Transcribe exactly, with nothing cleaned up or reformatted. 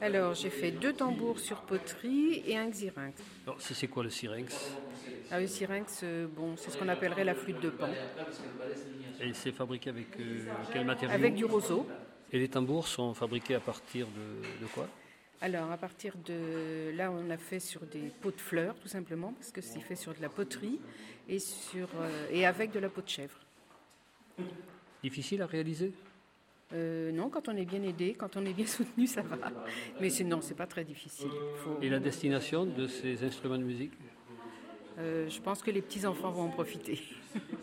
Alors, j'ai fait deux tambours sur poterie et un xyrinx. Alors, c'est c'est quoi le syrinx? Ah, le syrinx, euh, bon, c'est ce qu'on appellerait la flûte de Pan, Et c'est fabriqué avec euh, quel matériau? avec du roseau. Et les tambours sont fabriqués à partir de, de quoi? Alors, à partir de là, on a fait sur des pots de fleurs, tout simplement, parce que c'est fait sur de la poterie et, sur, euh, et avec de la peau de chèvre. Difficile à réaliser? Euh, non, quand on est bien aidé, quand on est bien soutenu, ça va. Mais c'est, non, c'est pas très difficile. Faut- Et la destination de ces instruments de musique? euh, je pense que les petits-enfants vont en profiter.